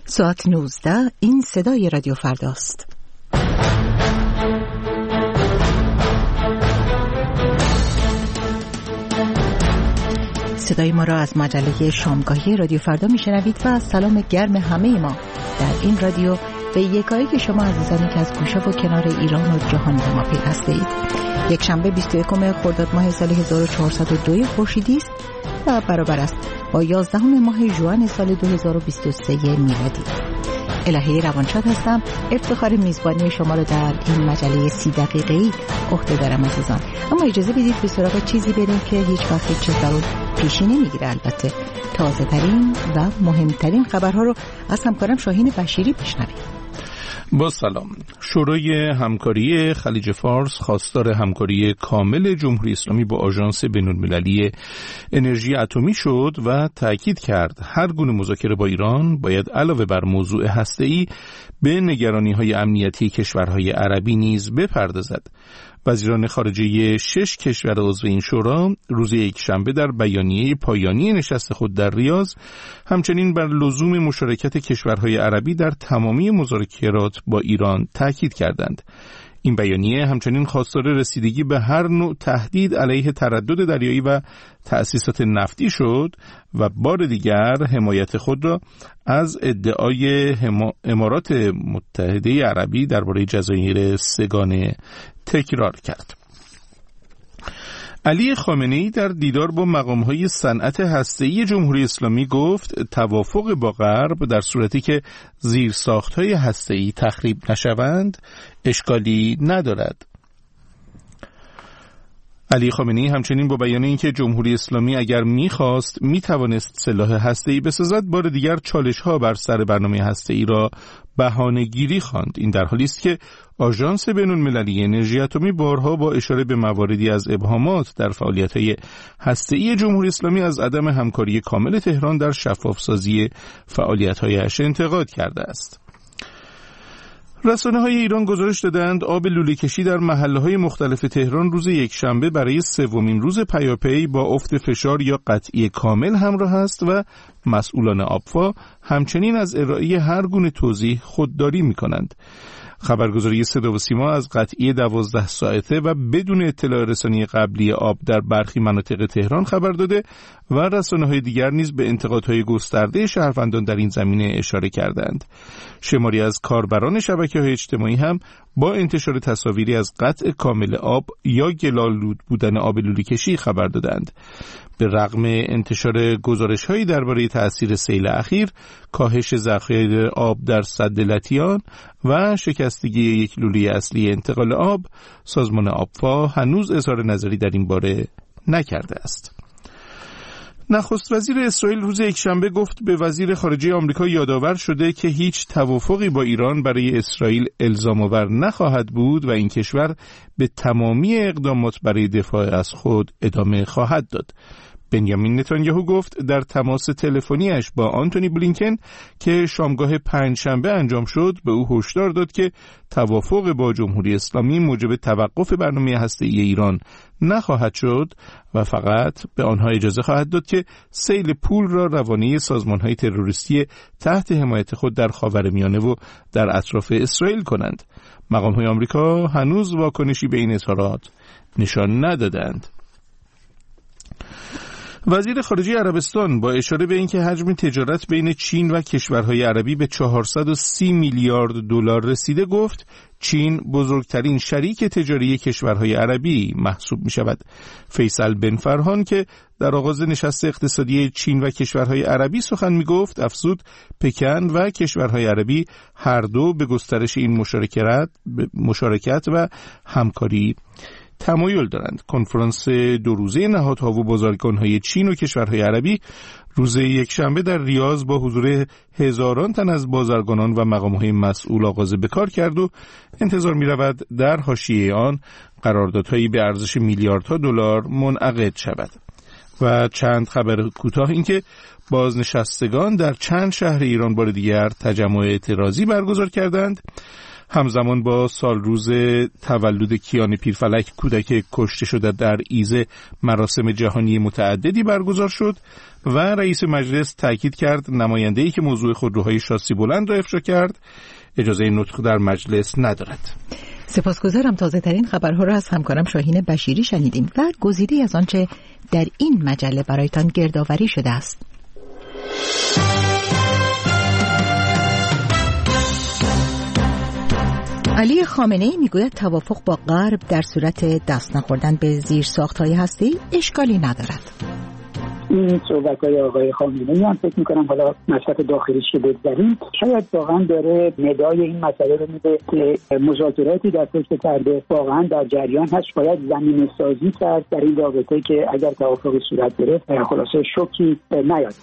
ساعت 19 این صدای رادیو فرداست. صدای ما را از مجله شامگاهی رادیو فردا میشنوید و سلام گرم همه ما در این رادیو به یکایک شما عزیزانی که از گوشه و کنار ایران و جهان به ما پیوسته اید. یک شنبه 21 خرداد ماه سال 1402 خورشیدی است و برابر است با 11 ماه ژوئن سال 2023 میلادی. الهی روانشاد هستم. افتخار میزبانی شما رو در این مجله 30 دقیقه‌ای عهده دارم عزیزان. اما اجازه بدید به سراغ چیزی بریم که هیچ وقت چیز رو پیشی نمیگیره. البته تازه ترین و مهمترین خبرها رو از همکارم شاهین بشیری بشنویم. با سلام. شورای همکاری خلیج فارس خواستار همکاری کامل جمهوری اسلامی با آژانس بین‌المللی انرژی اتمی شد و تأکید کرد هر گونه مذاکره با ایران باید علاوه بر موضوع هسته‌ای به نگرانی‌های امنیتی کشورهای عربی نیز بپردازد. وزیران خارجه 6 کشور عضو این شورا روز یکشنبه در بیانیه پایانی نشست خود در ریاض همچنین بر لزوم مشارکت کشورهای عربی در تمامی مذاکرات با ایران تاکید کردند. این بیانیه همچنین خواستار رسیدگی به هر نوع تهدید علیه تردد دریایی و تأسیسات نفتی شد و بار دیگر حمایت خود را از ادعای امارات متحده عربی درباره جزایر سگانه تکرار کرد. علی خامنه‌ای در دیدار با مقام‌های صنعت هسته‌ای جمهوری اسلامی گفت توافق با غرب در صورتی که زیرساخت‌های هسته‌ای تخریب نشوند اشکالی ندارد. علی خامنه‌ای همچنین با بیان اینکه جمهوری اسلامی اگر می‌خواست می‌توانست سلاح هسته‌ای بسازد بار دیگر چالش‌ها بر سر برنامه هسته‌ای را بهانه‌گیری خواند. این در حالی است که آژانس بین‌المللی انرژی اتمی بارها با اشاره به مواردی از ابهامات در فعالیت‌های هسته‌ای جمهوری اسلامی از عدم همکاری کامل تهران در شفاف‌سازی فعالیت‌هایش انتقاد کرده است. رسانه‌های ایران گزارش دادند آب لوله‌کشی در محله‌های مختلف تهران روز یکشنبه برای سومین روز پیاپی با افت فشار یا قطعی کامل همراه است و مسئولان آبفا همچنین از ارائه هر گونه توضیح خودداری می‌کنند. خبرگزاری صدا و سیما از قطعی 12 ساعته و بدون اطلاع رسانی قبلی آب در برخی مناطق تهران خبر داده و رسانه‌های دیگر نیز به انتقادهای گسترده شهروندان در این زمینه اشاره کردند. شماری از کاربران شبکه‌های اجتماعی هم با انتشار تصاویری از قطع کامل آب یا گل‌آلود بودن آب لوله‌کشی خبر دادند. به رغم انتشار گزارش‌هایی درباره تأثیر سیل اخیر، کاهش ذخایر آب در سد لطیان و شکستگی یک لوله اصلی انتقال آب، سازمان آبفا هنوز اظهار نظری در این باره نکرده است. نخست وزیر اسرائیل روز یکشنبه گفت به وزیر خارجه آمریکا یادآور شده که هیچ توافقی با ایران برای اسرائیل الزام‌آور نخواهد بود و این کشور به تمامی اقدامات برای دفاع از خود ادامه خواهد داد. بنیامین نتانیاهو گفت در تماس تلفنیش با آنتونی بلینکن که شامگاه پنجشنبه انجام شد به او هشدار داد که توافق با جمهوری اسلامی موجب توقف برنامه هسته‌ای ایران نخواهد شد و فقط به آنها اجازه خواهد داد که سیل پول را روانه سازمان‌های تروریستی تحت حمایت خود در خاورمیانه و در اطراف اسرائیل کنند. مقام‌های آمریکا هنوز واکنشی به این اظهارات نشان ندادند. وزیر خارجه عربستان با اشاره به اینکه حجم تجارت بین چین و کشورهای عربی به 430 میلیارد دلار رسیده گفت چین بزرگترین شریک تجاری کشورهای عربی محسوب می شود. فیصل بن فرهان که در آغاز نشست اقتصادی چین و کشورهای عربی سخن می گفت افزود پکن و کشورهای عربی هر دو به گسترش این مشارکت و همکاری تمایل دارند. کنفرانس 2 روزه نهادها و بازرگان‌های چین و کشورهای عربی روز یکشنبه در ریاض با حضور هزاران تن از بازرگانان و مقام‌های مسئول آغاز به کار کرد و انتظار می‌رود در حاشیه آن قراردادهایی به ارزش میلیاردها دلار منعقد شود. و چند خبر کوتاه این که بازنشستگان در چند شهر ایران بار دیگر تجمع اعتراضی برگزار کردند. همزمان با سالروز تولد کیان پیرفلک کودک کشته شده در ایزه مراسم جهانی متعددی برگزار شد و رئیس مجلس تاکید کرد نماینده‌ای که موضوع خودروهای شاسی بلند را افشا کرد اجازه نطق در مجلس ندارد. سپاسگزارم. تازه ترین خبرها را از همکارم شاهین بشیری شنیدیم و گزیده‌ای از آنچه در این مجله برایتان گردآوری شده است. علی خامنه‌ای میگوید توافق با غرب در صورت دست نخوردن به زیرساخت‌های هسته‌ای اشکالی ندارد. این صحبت‌های آقای خامنه‌ای هم فکر می‌کنم حالا مصرف داخلیش که بگذاریم شاید واقعا داره ندای این مسئله رو میده که مذاکراتی در پشت پرده واقعا در جریان هست. باید زمینه سازی کرد در این رابطه که اگر توافقی صورت گرفت خلاصه شوکی نیاد.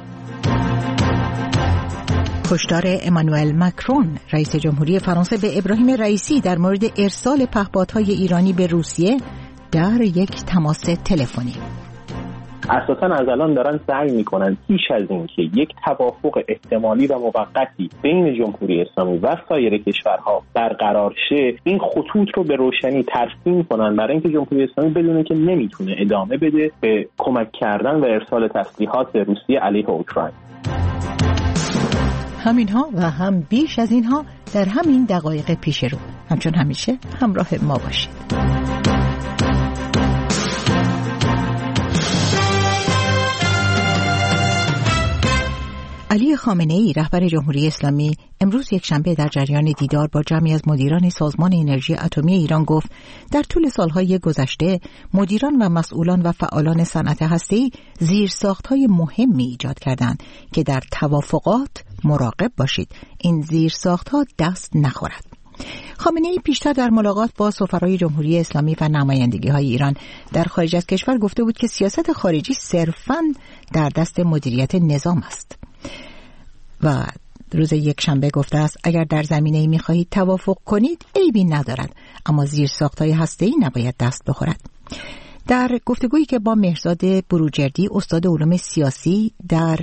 هشدار امانوئل مکرون رئیس جمهوری فرانسه به ابراهیم رئیسی در مورد ارسال پهپادهای ایرانی به روسیه در یک تماس تلفنی. اساساً از الان دارن سعی میکنن پیش از این که یک توافق احتمالی و موقتی بین جمهوری اسلامی و سایر کشورها برقرار شه این خطوط رو به روشنی ترسیم کنن برای اینکه جمهوری اسلامی بدونه که نمیتونه ادامه بده به کمک کردن و ارسال تسلیحات روسیه علیه اوکراین. همینها و هم بیش از اینها در همین دقایق پیش رو. همچون همیشه همراه ما باشید. علی خامنه‌ای رهبر جمهوری اسلامی امروز یکشنبه در جریان دیدار با جمعی از مدیران سازمان انرژی اتمی ایران گفت در طول سالهای گذشته مدیران و مسئولان و فعالان صنعت هسته‌ای زیرساخت‌های مهمی ایجاد کردند که در توافقات مراقب باشید این زیرساخت‌ها دست نخورد. خامنه‌ای پیشتر در ملاقات با سفرای جمهوری اسلامی و نمایندگی‌های ایران در خارج از کشور گفته بود که سیاست خارجی صرفاً در دست مدیریت نظام است. و روز یکشنبه گفته است اگر در زمینه‌ای می‌خواهید توافق کنید عیبی ندارد اما زیرساخت‌های هسته‌ای نباید دست بخورد. در گفتگویی که با مهرزاد بروجردی استاد علوم سیاسی در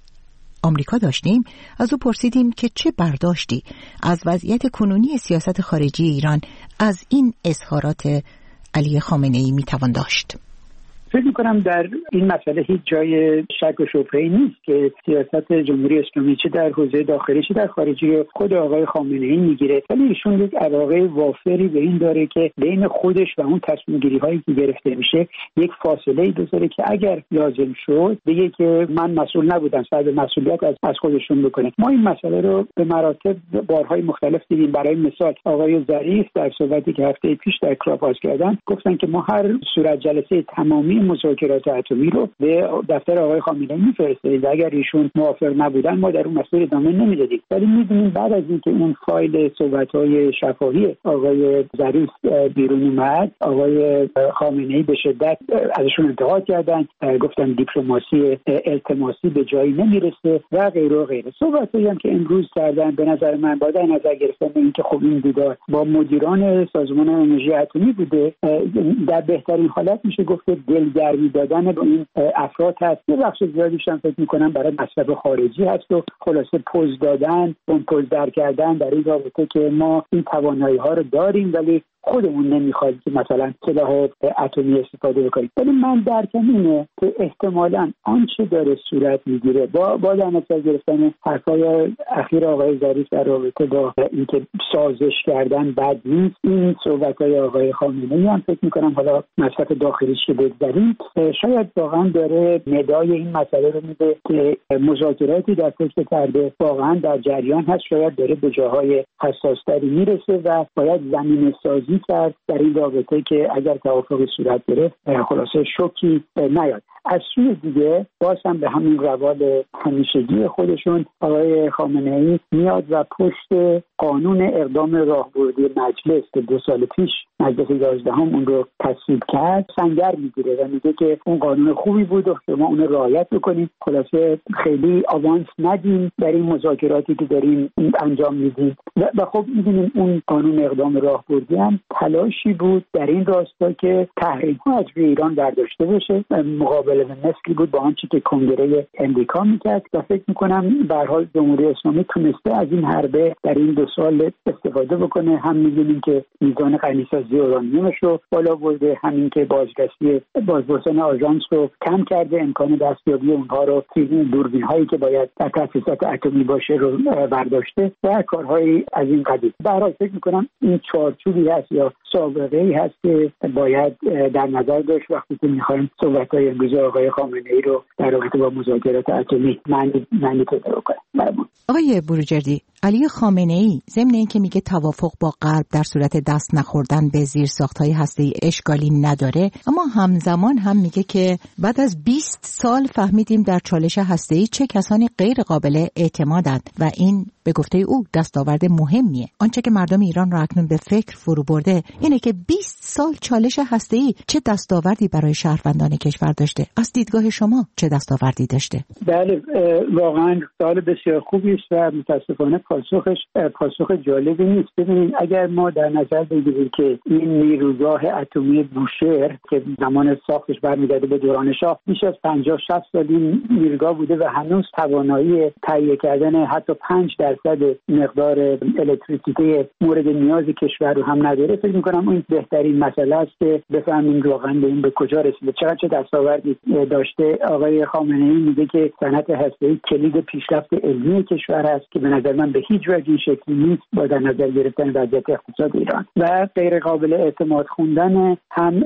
آمریکا داشتیم از او پرسیدیم که چه برداشتی از وضعیت کنونی سیاست خارجی ایران از این اظهارات علی خامنه‌ای میتوان داشت. فکر می‌کنم در این مسئله هیچ جای شک و شبهه‌ای نیست که سیاست جمهوری اسلامی چه در حوزه داخلی چه در خارجی خود آقای خامنه‌ای میگیره، ولی ایشون یک علاقه وافری به این داره که بین خودش و اون تصمیم‌گیری‌هایی که گرفته میشه یک فاصله‌ای بذاره که اگر لازم شد بگه که من مسئول نبودم، صاحب مسئولیت از خودشون بکنه. ما این مسئله رو به مراتب بارهای مختلف دیدیم. برای مثال آقای ظریف در صحبتی که هفته پیش در کلاب‌هاوس کردن گفتن که ما هر صورت جلسه تمامی مذاکرات اتمی رو به دفتر آقای خامنه‌ای می‌فرستیم و اگر ایشون موافق نبودن ما در اون مسئله ادامه نمیدادیم. ولی می‌دونیم بعد از اینکه اون فایل صحبت‌های شفاهی آقای ظریف بیرون اومد آقای خامنه‌ای به شدت ازشون انتقاد کردن، گفتن دیپلماسی التماسی به جایی نمیرسه و غیره و غیره. صحبتایی هم که امروز کردن به نظر من با در نظر گرفتن اینکه خب این دیدار با مدیران سازمان انرژی اتمی بوده در بهترین حالت میشه گفت دلگرمی دادن به این افراد هست. یه بخش زیادیش هم فکر می‌کنم برای مصرف خارجی هست و خلاصه پوز دادن، پوز در کردن در این رابطه که ما این توانایی‌ها رو داریم ولی خودمون نمیخوایم که مثلا سلاح اتمی استفاده بکنیم. ولی من درکم اینه که احتمالاً آنچه داره صورت میگیره با در نظر گرفتن حرفای اخیر آقای ظریف در رابطه با اینکه سازش کردن بد نیست، این صحبت‌های آقای خامنه‌ای هم فکر می‌کنم حالا مصرف داخلیش که بگذاریم شاید واقعا داره ندای این مسئله رو میده که مذاکراتی در پشت پرده واقعا در جریان هست، شاید داره به جاهای حساس‌تری میرسه و باید زمینه سازی کرد در این رابطه که اگر توافقی صورت گرفت خلاصه شوکی نیاد. از سوی دیگه باز هم به همین روال همیشگی خودشون آقای خامنه‌ای میاد و پشت قانون اقدام راهبردی مجلس که 2 سال پیش مجلس 11 اون رو تصویب کرد سنگر میگیره و میگه که اون قانون خوبی بود و شما اون رو رعایت بکنید، خلاصه خیلی آوانس ندیم در این مذاکراتی که داریم انجام میدیم. و خب میدونیم اون قانون اقدام راهبردی هم تلاشی بود در این راستا که تحریم‌ها از ایران برداشته بشه، مقابلت مخالف مثلی بود با آنچه که کنگره امریکا میکرد و فکر میکنم به هر حال جمهوری اسلامی تونسته از این حربه در این 2 سال استفاده بکنه. هم می‌بینیم که میزان غنیسازی اورانیومش رو بالا برده، همین که بازرسان آژانس رو کم کرده، امکان دستیابی اونها رو دوربین هایی که باید در تاسیسات اتمی باشه رو برداشته و کارهایی از این قبیل. به هر حال فکر میکنم این چارچوبی هست یا سابقه‌ای هست که باید در نظر داشت وقتی که میخوایم صحبت‌های امروز آقای خامنه‌ای رو در رابطه با مذاکرات اتمی معنی پیدا کنیم. آقای بروجردی، علی خامنه‌ای ضمن اینکه میگه توافق با غرب در صورت دست نخوردن به زیرساخت‌های هسته‌ای اشکالی نداره، اما همزمان هم میگه که بعد از 20 سال فهمیدیم در چالش هسته‌ای چه کسانی غیر قابل اعتمادند و این به گفته او دستاورد مهمیه. آنچه که مردم ایران را اکنون به فکر فرو برده اینه که 20 سال چالش هسته‌ای چه دستاوردی برای شهروندان کشور داشته. از دیدگاه شما چه دستاوردی داشته؟ بله، واقعا سوال بسیار خوبی است و متاسفانه پاسخ جالبی نیست. ببینید اگر ما در نظر بگیریم که این نیروگاه اتمی بوشهر که زمان ساختش برمیگرده به دوران شاه، بیش از 50-60 سال این نیروگاه بوده و هنوز توانایی تهیه کردن حتی 5% مقدار الکتریسیته مورد نیاز کشور رو هم نداره. فکر می‌کنم این بهترین مسئله است که بفهمیم واقعا به این به کجا رسیده، چه دستاوردی داشته. آقای خامنه‌ای میگه که صنعت هسته‌ای کلید پیشرفت علمی کشور است که به نظر من به هیچ وجه این شکلی نیست با در نظر گرفتن وضعیت اقتصاد ایران و غیر قابل اعتماد خوندن هم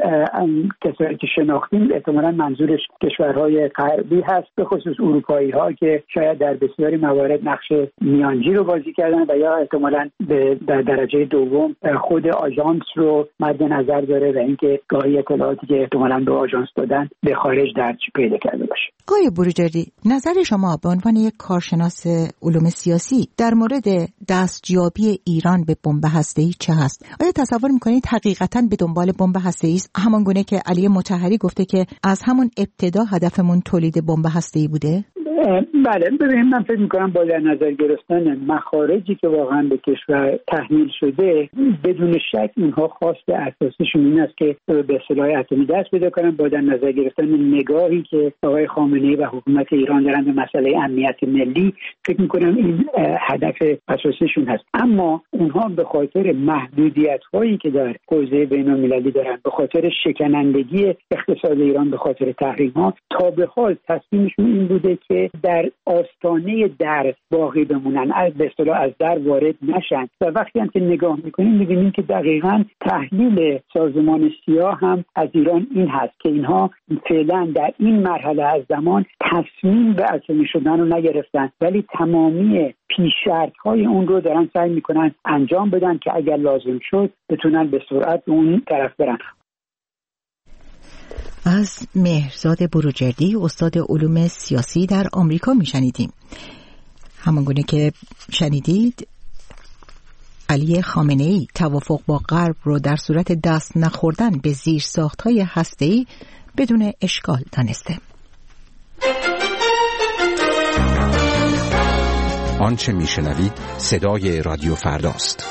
کسایی که شناختیم. احتمالاً منظورش کشورهای غربی هست، به خصوص اروپایی‌ها که شاید در بسیاری موارد نقش میانجی رو بازی کردن و یا احتمالاً در درجه دوم خود آژانس رو مد نظر داره و اینکه گاهی اطلاعاتی که احتمالاً به آژانس دادن به خارج درج پیدا کرده باشه. آقای بروجردی، نظر شما به عنوان یک کارشناس علوم سیاسی در مورد دستیابی ایران به بمب هسته‌ای چه هست؟ آیا تصور می‌کنید حقیقتاً به دنبال بمب هسته‌ای است، همان گونه که علی مطهری گفته که از همون ابتدا هدفمون تولید بمب هسته‌ای بوده؟ بله، ببینید من فکر می‌کنم با در نظر گرفتن مخارجی که واقعا به کشور تحمیل شده، بدون شک اینها خواست اساسیشون این است که به سلاح اتمی دست پیدا کنن. با در نظر گرفتن نگاهی که آقای خامنه‌ای و حکومت ایران دارن به مسئله امنیت ملی، فکر می‌کنم این هدف اساسیشون هست. اما اونها به خاطر محدودیت‌هایی که در حوزه بین‌المللی دارن، به خاطر شکنندگی اقتصاد ایران، به خاطر تحریم‌ها، تا به حال تصمیمشون این بوده که در آستانه در باقی بمونن، به اصطلاح از در وارد نشن. و وقتی هم که نگاه میکنیم میبینیم که دقیقاً تحلیل سازمان سیاه هم از ایران این هست که اینها فعلا در این مرحله از زمان تصمیم به اتمی شدن رو نگرفتن، ولی تمامی پیش‌شرط‌های اون رو دارن سعی میکنن انجام بدن که اگر لازم شد بتونن به سرعت اون طرف برن. از مهرزاد بروجردی، استاد علوم سیاسی در آمریکا میشنیدیم. همانگونه که شنیدید علی خامنه‌ای توافق با غرب رو در صورت دست نخوردن به زیرساخت‌های هسته‌ای بدون اشکال دانسته. آنچه میشنوید صدای رادیو فرداست.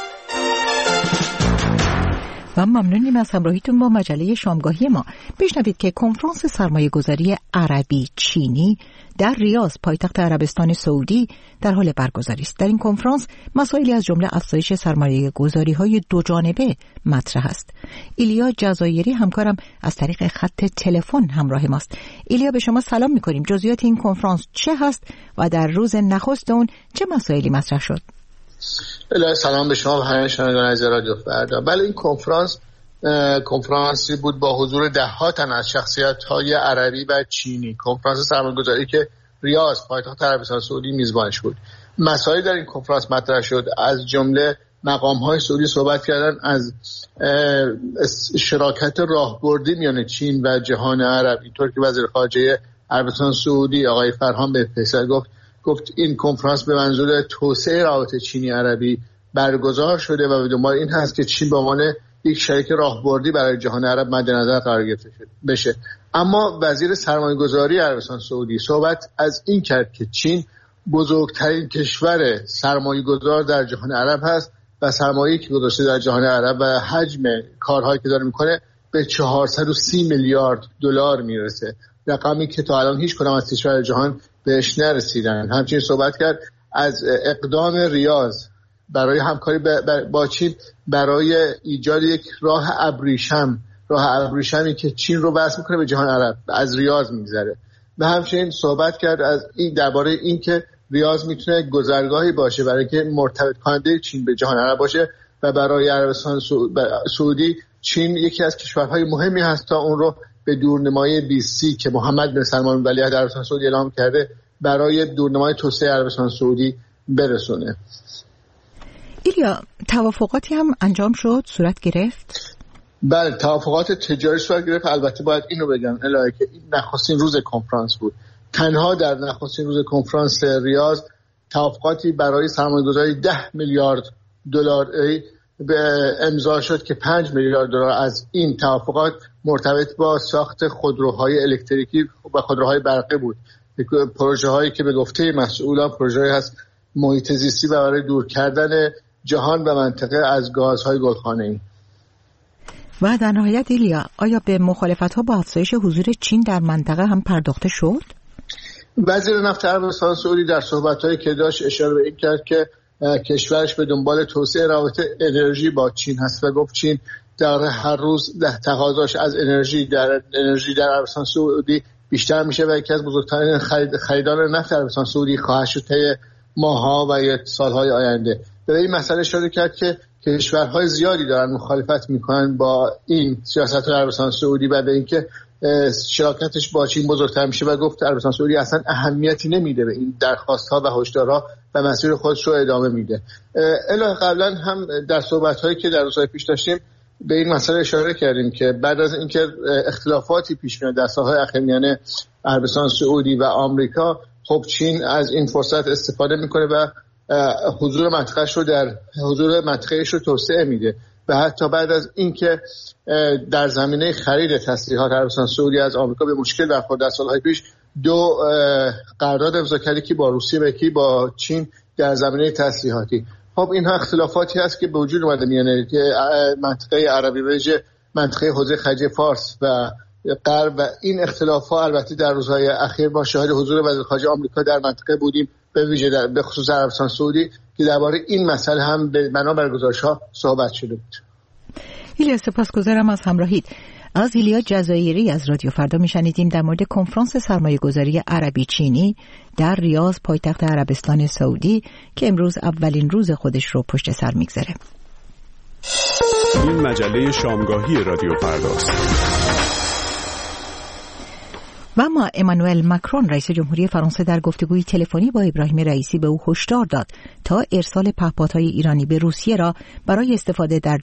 و ممنونیم از همراهیتون با مجله شامگاهی ما. بشنوید که کنفرانس سرمایه‌گذاری عربی چینی در ریاض پایتخت عربستان سعودی در حال برگزاری است. در این کنفرانس مسائلی از جمله افزایش سرمایه‌گذاری‌های دو جانبه مطرح است. ایلیا جزایری همکارم از طریق خط تلفن همراه ماست. ایلیا، به شما سلام می‌کنیم. جزئیات این کنفرانس چه هست و در روز نخست اون چه مسائلی مطرح شد؟ سلام به شما و همه شنوندگان عزیز رادیو فردا. بله، این کنفرانسی بود با حضور ده‌ها تن از شخصیت‌های عربی و چینی. کنفرانس سرمایه‌گذاری که ریاض پایتخت عربستان سعودی میزبانش بود. مسائلی در این کنفرانس مطرح شد، از جمله مقام‌های سعودی صحبت کردن از شراکت راهبردی میان چین و جهان عرب. اینطور که وزیر خارجه عربستان سعودی آقای فرهان به فیصل گفت این کنفرانس به منظور توسعه روابط چینی عربی برگزار شده و به دنبال این هست که چین به عنوان یک شریک راهبردی برای جهان عرب مد نظر قرار گرفته بشه. اما وزیر سرمایه‌گذاری عربستان سعودی صحبت از این کرد که چین بزرگترین کشور سرمایه‌گذار در جهان عرب هست و سرمایه‌ای که گذاشته در جهان عرب و حجم کارهایی که داره میکنه به 430 میلیارد دلار میرسه رقمی که تا الان هیچ کدام از کشورهای جهان بهش نرسیدن. همچنین صحبت کرد از اقدام ریاض برای همکاری با چین برای ایجاد یک راه ابریشمی که چین رو وصل میکنه به جهان عرب، از ریاض میگذره. و همچنین صحبت کرد از این درباره این که ریاض میتونه گذرگاهی باشه برای که مرتبط کننده چین به جهان عرب باشه و برای عربستان سعودی چین یکی از کشورهای مهمی هست تا اون رو به دورنمای 20 که محمد بن سلمان ولیعهد عربستان سعودی اعلام کرده برای دورنمای توسعه عربستان سعودی برسونه. ایلیا، توافقاتی هم انجام شد، صورت گرفت؟ بله، توافقات تجاری صورت گرفت. البته باید اینو بگم الهی که این نخستین روز کنفرانس بود. تنها در نخستین روز کنفرانس ریاض توافقاتی برای سرمایه‌گذاری 10 میلیارد دلار به امضا شد که 5 میلیارد دلار از این توافقات مرتبط با ساخت خودروهای الکتریکی و خودروهای برقی بود. پروژه هایی که به گفته مسئولان پروژه هست محیط زیستی و برای دور کردن جهان و منطقه از گازهای گلخانه‌ای. و در نهایت ایلیا، آیا به مخالفت‌ها با افزایش حضور چین در منطقه هم پرداخته شد؟ وزیر نفت عربستان سعودی در صحبت‌هایی که داشت اشاره به این کرد که کشورش به دنبال توسعه روابط انرژی با چین هست و گفت چین در هر روز تقاضاش از انرژی در عربستان سعودی بیشتر میشه و یکی از بزرگترین خریدار نفت عربستان سعودی خواهد شد طی ماه‌ها و سال‌های آینده. به این مسئله اشاره کرد که کشورهای زیادی دارن مخالفت میکنن با این سیاست عربستان سعودی و به اینکه شراکتش با چین بزرگتر میشه و گفت عربستان سعودی اصلا اهمیتی نمیده به این درخواست‌ها و هشدارها و مسیر خودش رو ادامه میده. الهی قبلا هم در صحبت‌هایی که در روزهای پیش داشتیم به این مسئله اشاره کردیم که بعد از اینکه اختلافاتی پیش میاد در ساحل اقلیمی عربستان سعودی و آمریکا، خب چین از این فرصت استفاده میکنه و حضور منطقه‌اش رو منطقه‌اش رو توسعه میده و حتی بعد از اینکه در زمینه خرید تسلیحات عربستان سعودی از آمریکا به مشکل برخورد در سالهای پیش 2 قرارداد امضا کرد که با روسیه و یکی با چین در زمینه تسلیحاتی. خب اینها اختلافاتی هست که به وجود اومده میانه منطقه عربی ویژه منطقه حوزه خلیج فارس و غرب و این اختلافات البته در روزهای اخیر با شاهد حضور وزیر خارجه آمریکا در منطقه بودیم، به ویژه به خصوص عربستان سعودی که درباره این مسئله هم به بنا گزارش‌ها صحبت شده بود. ایلیا، سپاسگزارم از همراهیت. از ایلیا جزایری از رادیو فردا میشنیدیم در مورد کنفرانس سرمایه‌گذاری عربی چینی در ریاض پایتخت عربستان سعودی که امروز اولین روز خودش رو پشت سر میگذاره. این مجله شامگاهی رادیو فرداست. و اما امانوئل مکرون رئیس جمهوری فرانسه در گفتگوی تلفنی با ابراهیم رئیسی به او هشدار داد تا ارسال پهپادهای ایرانی به روسیه را برای استفاده در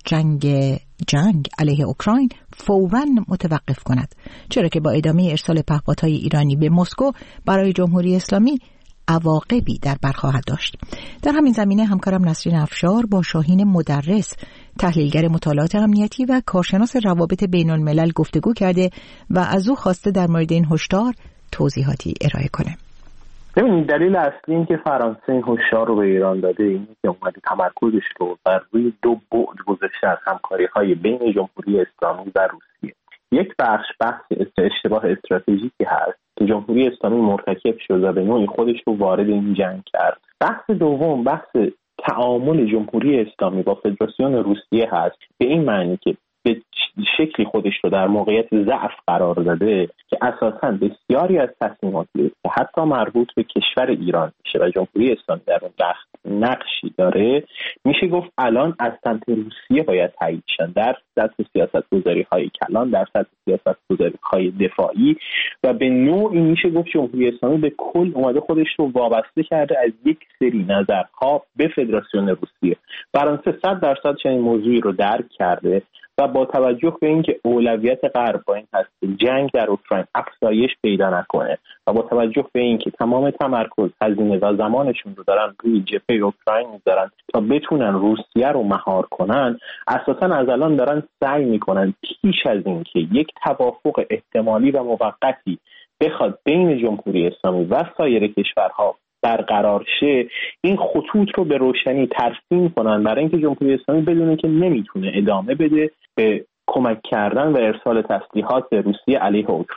جنگ علیه اوکراین فوراً متوقف کند، چرا که با ادامه ارسال پهپادهای ایرانی به مسکو برای جمهوری اسلامی عواقبی در بر خواهد داشت. در همین زمینه همکارم نسرین افشار با شاهین مدرس، تحلیلگر مطالعات امنیتی و کارشناس روابط بین الملل گفتگو کرده و از او خواسته در مورد این هشدار توضیحاتی ارائه کنه. ببینید، دلیل اصلی این که فرانسه این هشدار رو به ایران داده اینه که اومده تمرکزش رو بر روی 2 بعد گذاشته از همکاری‌های بین جمهوری اسلامی و روسیه. یک بخش اشتباه استراتژیکی هست که جمهوری اسلامی مرتکب شد و به نوعی خودش رو وارد این جنگ کرد. بحث دوم بحث تعامل جمهوری اسلامی با فدراسیون روسیه هست، به این معنی که به شکلی خودش رو در موقعیت ضعف قرار داده که اساساً بسیاری از تصمیماتی که حتی مربوط به کشور ایران میشه و جمهوری اسلامی در اون نقشی داره، میشه گفت الان از سمت روسیه باید تایید شن در سطح سیاست‌گذاری‌های کلان، در سطح سیاست‌گذاری‌های دفاعی و به نوعی میشه گفت جمهوری اسلامی به کل اومده خودش رو وابسته کرده از یک سری نظرها به فدراسیون روسیه. فرانسه 100% چنین موضوعی رو درک کرده و با توجه به اینکه اولویت غرب با این هست که جنگ در اوکراین افزایش پیدا نکنه و با توجه به اینکه تمام تمرکز، هزینه و زمانشون رو دارن روی جبهه اوکراین میذارن تا بتونن روسیه رو مهار کنن، اساسا از الان دارن سعی میکنن پیش از اینکه یک توافق احتمالی و موقتی بخواد بین جمهوری اسلامی و سایر کشورها برقرار شه، این خطوط رو به روشنی ترسیم کنن برای اینکه جمهوری اسلامی بدونه که نمیتونه ادامه بده به کمک کردن و ارسال تسلیحات روسیه علیه اوکراین.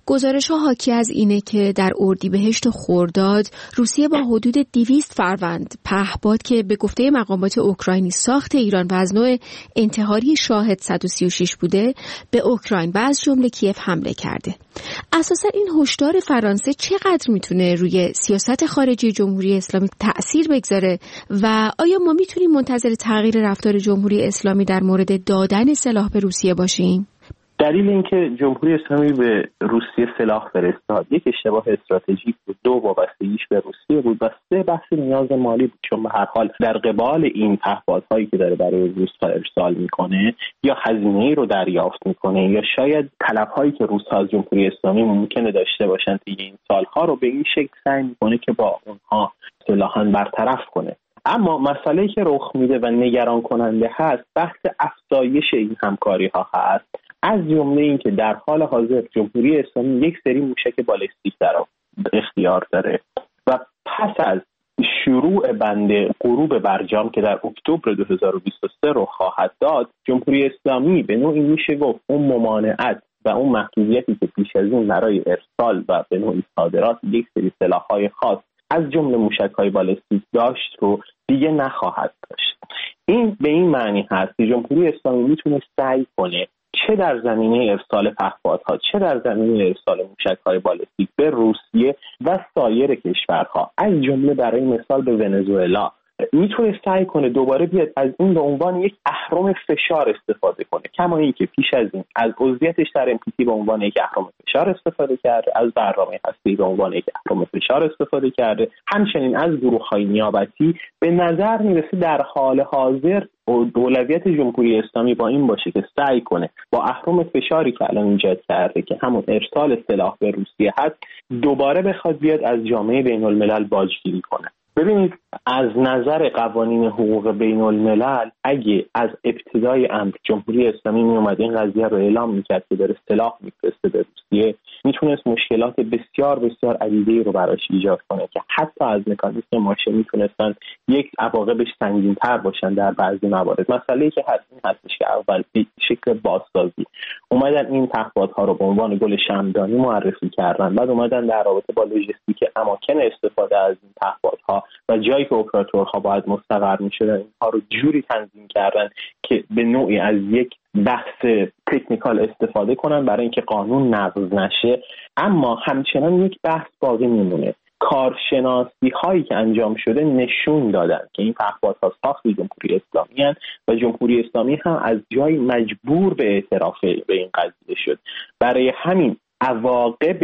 گزارش‌ها حاکی از اینه که در اردیبهشت و خرداد روسیه با حدود 200 فروند پهپاد که به گفته مقامات اوکراینی ساخت ایران و از نوع انتحاری شاهد 136 بوده به اوکراین و از جمله کیف حمله کرده. اساساً این هشدار فرانسه چقدر میتونه روی سیاست خارجی جمهوری اسلامی تأثیر بگذاره و آیا ما میتونیم منتظر تغییر رفتار جمهوری اسلامی در مورد دادن سلاح به روسیه باشیم؟ دلیل اینکه جمهوری اسلامی به روسیه سلاح فرستاد یک اشتباه استراتژیک بود، 2 وابستگیش به روسیه بود و 3 بحث نیاز مالی بود، چون به هر حال در قبال این پهپادهایی که داره برای روس‌ها ارسال میکنه یا هزینه‌ای رو دریافت میکنه یا شاید طلب‌هایی که روس‌ها از جمهوری اسلامی ممکنه داشته باشن طی این سالها رو به این شکل سعی میکنه که با اونها اصطلاحاً برطرف کنه. اما مسئله‌ای که رخ میده و نگران کننده هست بحث افزایش این همکاری‌ها هست، از جمله این که در حال حاضر جمهوری اسلامی یک سری موشک بالستیک در اختیار داره و پس از شروع بند غروب برجام که در اکتبر 2023 رو خواهد داد، جمهوری اسلامی به نوعی میشه گفت اون ممانعت و اون محدودیتی که پیش از این برای ارسال و به نوعی صادرات یک سری سلاح‌های خاص از جمله موشک‌های بالستیک داشت رو دیگه نخواهد داشت. این به این معنی هست که جمهوری اسلامی میتونه سعی کنه چه در زمینه ارسال پهپادها چه در زمینه ارسال موشک‌های بالستیک به روسیه و سایر کشورها، از جمله برای مثال به ونزوئلا، میتونه سعی کنه دوباره بیاد از این به عنوان یک اهرم فشار استفاده کنه، کما اینکه پیش از این از عضویتش در NPT به عنوان یک اهرم فشار استفاده کرده، از برنامه هسته‌ای به عنوان یک اهرم فشار استفاده کرده، همچنین از گروه‌های نیابتی. به نظر میرسه در حال حاضر اولویت جمهوری اسلامی با این باشه که سعی کنه با اهرم فشاری که الان ایجاد کرده که همون ارسال سلاح به روسیه هست دوباره بخواد بیاد از جامعه بین‌الملل باجگیری کنه. ببینید، از نظر قوانین حقوق بین الملل اگه از ابتدای امر جمهوری اسلامی می اومد این قضیه رو اعلام میکرد که داره سلاح میفرسته به روسیه، میتونست مشکلات بسیار بسیار عدیده‌ای رو براش ایجاد کنه که حتی از مکانیزم ماشه میتونستن یک عواقبش سنگین‌تر باشن در بعضی موارد. مسئله‌ای که هست این هستش که اول به شکل بازسازی اومدن این پهپادها رو به عنوان گل شمعدانی معرفی کردن، بعد اومدن در رابطه با لوجستیک اماکن استفاده از این پهپادها و جایی که اپراتورها باید مستقر می‌شدن اینها رو جوری تنظیم کردن که به نوعی از یک بحث تکنیکال استفاده کنن برای اینکه قانون نقض نشه. اما همچنان یک بحث باقی میمونه. کارشناسی هایی که انجام شده نشون دادن که این پهپادها ساخت جمهوری اسلامی هستند و جمهوری اسلامی هم از جای مجبور به اعتراف به این قضیه شد. برای همین عواقب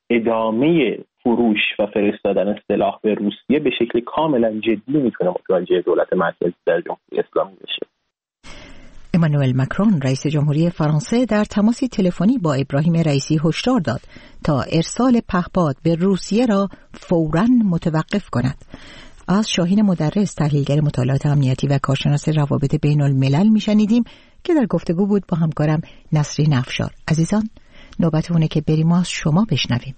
ادامه فروش و فرستادن سلاح به روسیه به شکل کاملا جدی میتونه متوجه دولت مرکزی در جمهوری اسلامی بشه. امانوئل مکرون رئیس جمهوری فرانسه در تماسی تلفنی با ابراهیم رئیسی هشدار داد تا ارسال پهپاد به روسیه را فوراً متوقف کند. از شاهین مدرس، تحلیلگر مطالعات امنیتی و کارشناس روابط بین الملل میشنیدیم که در گفتگو بود با همکارم نسرین افشار. عزیزان، نوبت اونه که بریم از شما بشنویم.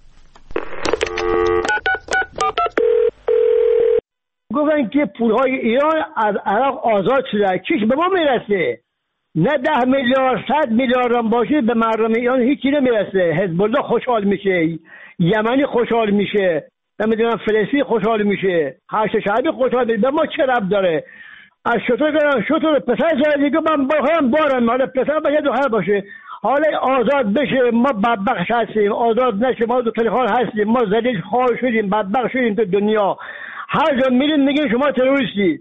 گفتن که پولهای ایران از عراق آزاد شده، چیش به ما میرسه؟ نه 10 میلیارد 100 میلیارد هم باشه به مردم ایران هیچی نمیرسه. حزب الله خوشحال میشه، یمنی خوشحال میشه، نمیدونم فلسطین خوشحال میشه، هشت شعبی خوشحال میشه. به ما چه ربط داره؟ از شطور پسر زاده دیگه من بارم حالا پسر باشه دختر باشه، حالا آزاد بشه ما بدبخت هستیم، آزاد نشه ما دو تلخال هستیم، ما ذلیل خوار شدیم، بدبخت شدیم تو دنیا. هر جا میریم میگن شما تروریستی.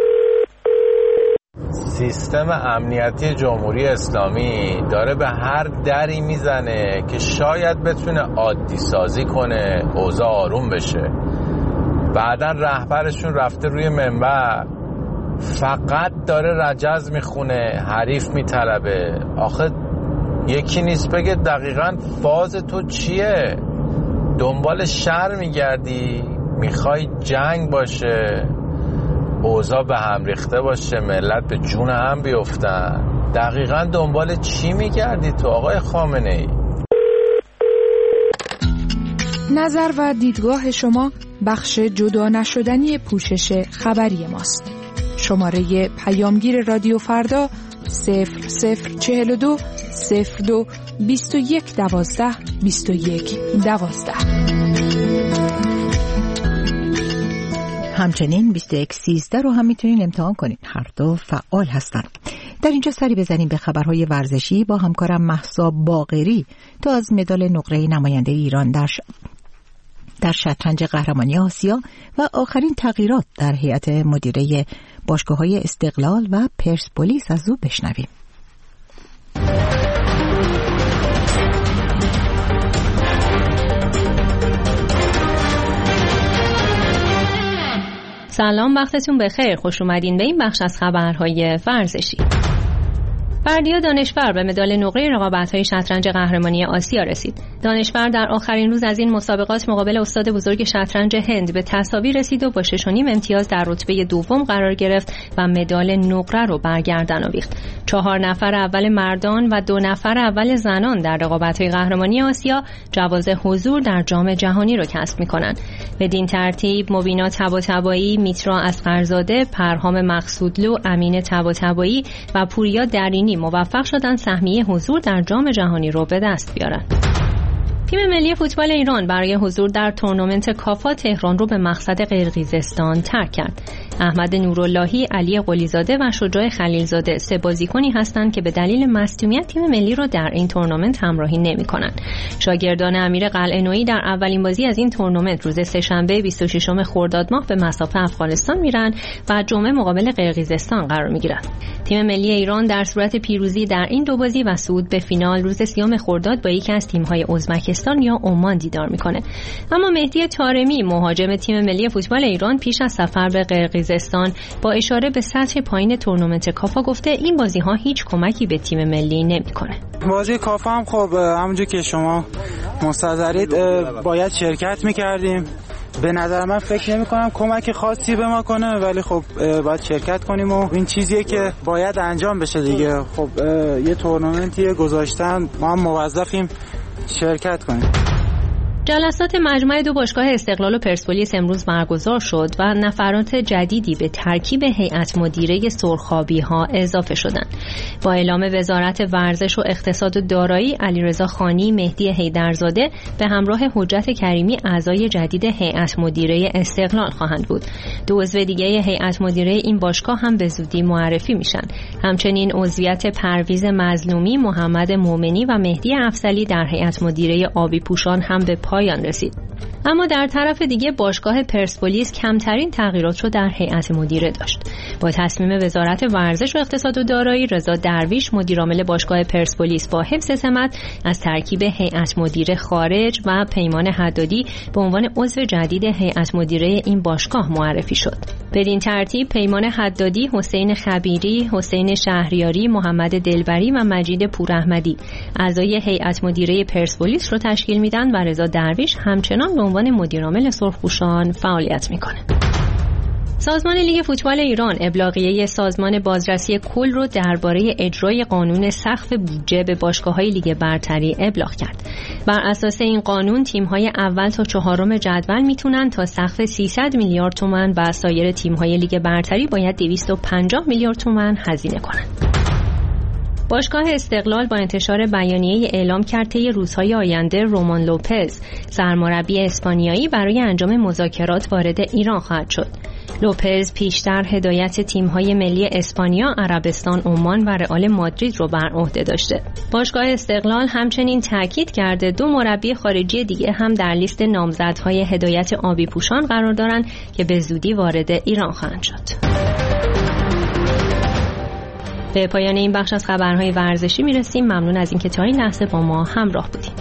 سیستم امنیتی جمهوری اسلامی داره به هر دری میزنه که شاید بتونه عادی سازی کنه، اوضاع آروم بشه. بعدن رهبرشون رفته روی منبر فقط داره رجز میخونه، حریف میطلبه. آخه یکی نیست بگه دقیقاً فاز تو چیه؟ دنبال شر میگردی؟ میخوای جنگ باشه؟ اوضاع به هم ریخته باشه، ملت به جون هم بیفتن؟ دقیقاً دنبال چی میگردی تو آقای خامنه‌ای؟ نظر و دیدگاه شما بخش جدا نشدنی پوشش خبری ماست. شماره پیامگیر رادیو فردا 0042 02 21 12 21 12. همچنین 2113 رو هم میتونین امتحان کنین. هر دو فعال هستن. در اینجا سری بزنیم به خبرهای ورزشی با همکارم مهسا باقری تا از مدال نقره نماینده ایران در شطرنج قهرمانی آسیا و آخرین تغییرات در هیئت مدیره باشگاه‌های استقلال و پرسپولیس از او بشنویم. سلام، وقتتون بخیر. خوش اومدین به این بخش از خبرهای ورزشی. بردیا دانشور به مدال نقره رقابت‌های شطرنج قهرمانی آسیا رسید. دانشور در آخرین روز از این مسابقات مقابل استاد بزرگ شطرنج هند به تساوی رسید و با 6.5 امتیاز در رتبه دوم قرار گرفت و مدال نقره رو برگردن آویخت. 4 نفر اول مردان و 2 نفر اول زنان در رقابت‌های قهرمانی آسیا جواز حضور در جام جهانی رو کسب می‌کنند. بدین ترتیب مبینا طباطبایی، میترا اصغرزاده، پرهام مقصودلو، امین طباطبایی و پوریا درینی موفق شدن سهمیه حضور در جام جهانی رو به دست بیارن. تیم ملی فوتبال ایران برای حضور در تورنمنت کافا تهران رو به مقصد قرقیزستان ترک کرد. احمد نوراللهی، علی قلیزاده و شجاع خلیلزاده 3 بازیکنی هستند که به دلیل مصدومیت تیم ملی رو در این تورنمنت همراهی نمی‌کنند. شاگردان امیر قلعه‌نویی در اولین بازی از این تورنمنت روز سه‌شنبه 26 خرداد ماه به مصاف افغانستان میرن و جمعه مقابل قرقیزستان قرار میگیرند. تیم ملی ایران در صورت پیروزی در این 2 بازی و صعود به فینال روز 30 خرداد با یکی از تیم‌های ازبکستان یا عمان دیدار میکنه. اما مهدی طارمی مهاجم تیم ملی فوتبال ایران پیش از سفر به قرقیزستان با اشاره به سطح پایین تورنمنت کافا گفته این بازی‌ها هیچ کمکی به تیم ملی نمیکنه. بازی کافا هم خب همونجوری که شما مستحضرید باید شرکت میکردیم. به نظر من فکر نمی کنم کمک خاصی به ما کنه، ولی خب باید شرکت کنیم و این چیزیه که باید انجام بشه دیگه. خب یه تورنمنتی گذاشتن، ما هم موظفیم شرکت کنیم. جلسات مجمع 2 باشگاه استقلال و پرسپولیس امروز برگزار شد و نفرات جدیدی به ترکیب هیئت مدیره سرخابی‌ها اضافه شدند. با اعلام وزارت ورزش و اقتصاد و دارایی، علیرضا خانی، مهدی حیدرزاده به همراه حجت کریمی اعضای جدید هیئت مدیره استقلال خواهند بود. 2 عضو دیگه هیئت مدیره این باشگاه هم به زودی معرفی میشن. همچنین عضویت پرویز مظلومی، محمد مومنی و مهدی افضلی در هیئت مدیره آبی پوشان هم به پایان رسید. اما در طرف دیگه باشگاه پرسپولیس کمترین تغییرات رو در هیئت مدیره داشت. با تصمیم وزارت ورزش و اقتصاد و دارایی، رضا درویش مدیرعامل باشگاه پرسپولیس با حفظ سمت از ترکیب هیئت مدیره خارج و پیمان حدادی به عنوان عضو جدید هیئت مدیره این باشگاه معرفی شد. بدین ترتیب پیمان حدادی، حسین خبیری، حسین شهریاری، محمد دلبری و مجید پوراحمدی اعضای هیئت مدیره پرسپولیس رو تشکیل میدن و رضا درویش همچنان به عنوان مدیرعامل سرخپوشان فعالیت میکنه. سازمان لیگ فوتبال ایران ابلاغیه سازمان بازرسی کل رو درباره اجرای قانون سقف بودجه به باشگاه‌های لیگ برتری ابلاغ کرد. بر اساس این قانون تیم‌های اول تا 4 جدول میتونن تا سقف 300 میلیارد تومان و سایر تیم‌های لیگ برتری باید 250 میلیارد تومان هزینه کنند. باشگاه استقلال با انتشار بیانیه اعلام کرد طی روزهای آینده رومان لوپز، سرمربی اسپانیایی، برای انجام مذاکرات وارد ایران خواهد شد. لوپز پیشتر هدایت تیم‌های ملی اسپانیا، عربستان، عمان و رئال مادرید رو بر عهده داشته. باشگاه استقلال همچنین تاکید کرده 2 مربی خارجی دیگه هم در لیست نامزدهای هدایت آبی پوشان قرار دارن که به زودی وارد ایران خواهند شد. به پایان این بخش از خبرهای ورزشی میرسیم. ممنون از اینکه تا این لحظه با ما همراه بودید.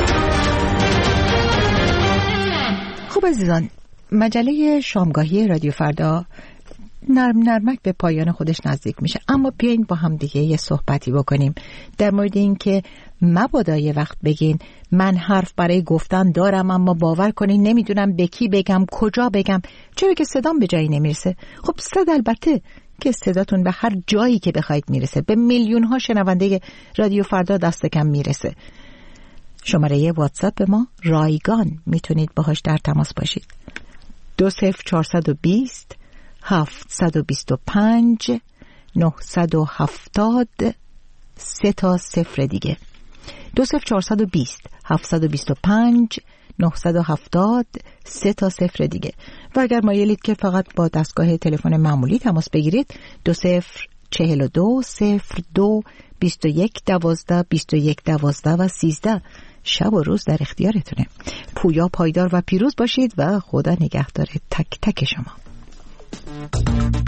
خب عزیزان، مجله شامگاهی رادیو فردا نرمک به پایان خودش نزدیک میشه، اما بیاین با هم دیگه یه صحبتی بکنیم در مورد این که مبادا یه وقت بگین من حرف برای گفتن دارم اما باور کنین نمیدونم به کی بگم، کجا بگم، چرا که صدام به جایی نمیرسه. خب صد البته که صداتون به هر جایی که بخواید میرسه، به میلیون ها شنونده رادیو فردا دست کم میرسه. شماره واتساپ ما رایگان، میتونید باهاش در تماس باشید. 20420 725 970 3 تا 0 دیگه 20420 725 970 3 تا 0 دیگه. و اگر مایلید که فقط با دستگاه تلفن معمولی تماس بگیرید 2042 02 21 12 21 12 و 13. شب و روز در اختیارتونه. پویا، پایدار و پیروز باشید و خدا نگهدار تک تک شما.